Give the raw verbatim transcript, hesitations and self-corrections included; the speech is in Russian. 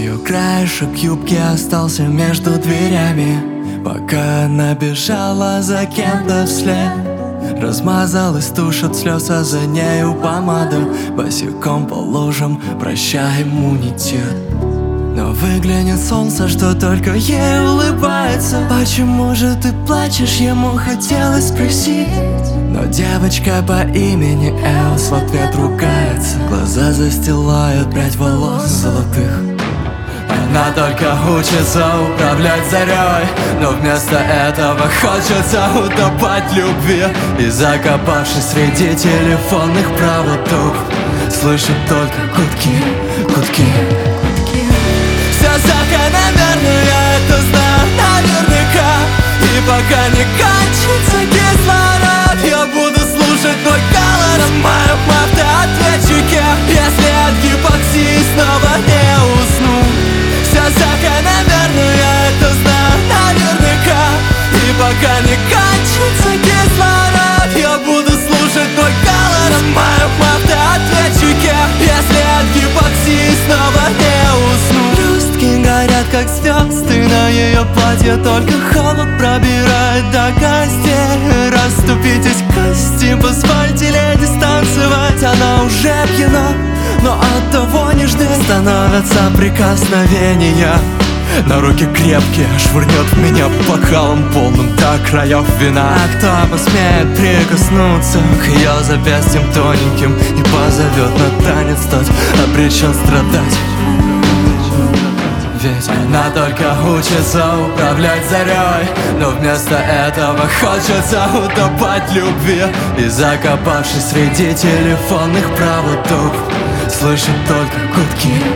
Ее краешек юбки остался между дверями, пока она бежала за кем-то вслед. Размазалась тушь от слез, а за нею помада. Босиком по лужам, прощай иммунитет. Но выглянет солнце, что только ей улыбается. Почему же ты плачешь, ему хотелось спросить. Но девочка по имени Элс в ответ ругается. Глаза застилают прядь волос золотых. Она только учится управлять зарей, но вместо этого хочется утопать в любви. И закопавшись среди телефонных проводов, слышит только гудки, гудки. Все закономерно, я это знаю наверняка. И пока не кончится кислород, я буду слушать твой голос на моем автоответчике. Если от гипоксии снова не усну. Все закономерно, я это знаю наверняка. И пока не кончится кислород, я буду слушать твой голос на моем автоответчике. Если от гипоксии снова не усну. Блестки горят как звезды на ее платье, только холод пробирает до костей. Расступитесь кости, позвольте леди станцевать. Она уже пьяна, но от того нежнее становятся прикосновения. На руки крепкие, швырнет в меня бокалом полным до краев вина. А кто посмеет прикоснуться к ее запястьям тоненьким и позовет на танец, тот обречен страдать. Ведь она только учится управлять зарей, но вместо этого хочется утопать в любви. И закопавшись среди телефонных проводов, слышит только гудки.